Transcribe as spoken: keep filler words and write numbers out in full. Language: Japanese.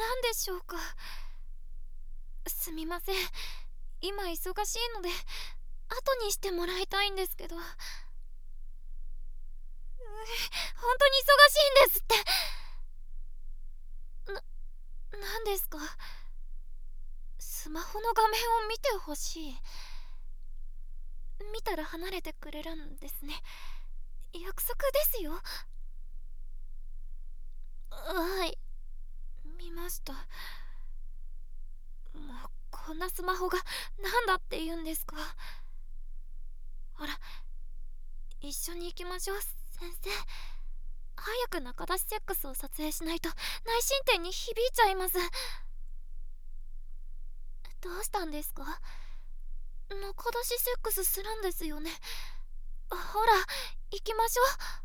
何でしょうか。すみません、今忙しいので後にしてもらいたいんですけど。う本当に忙しいんですって。な、何ですか。スマホの画面を見てほしい。見たら離れてくれるんですね。約束ですよ。はい、見ました。もうこんなスマホがなんだって言うんですか。ほら、一緒に行きましょう先生。早く中出しセックスを撮影しないと内申点に響いちゃいます。どうしたんですか。中出しセックスするんですよね。ほら、行きましょう。